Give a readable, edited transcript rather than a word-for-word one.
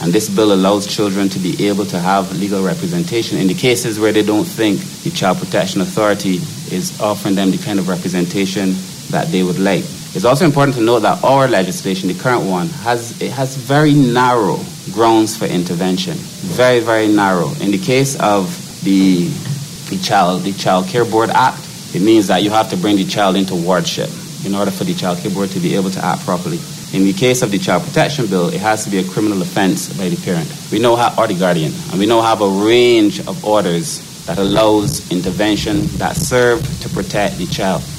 And this bill allows children to be able to have legal representation in the cases where they don't think the Child Protection Authority is offering them the kind of representation that they would like. It's also important to note that our legislation, the current one, has very narrow grounds for intervention. Very, very narrow. In the case of the Child Care Board Act, it means that you have to bring the child into wardship in order for the Child Care Board to be able to act properly. In the case of the Child Protection Bill, it has to be a criminal offense by the parent. Or the guardian. And we now have a range of orders that allows intervention that serve to protect the child.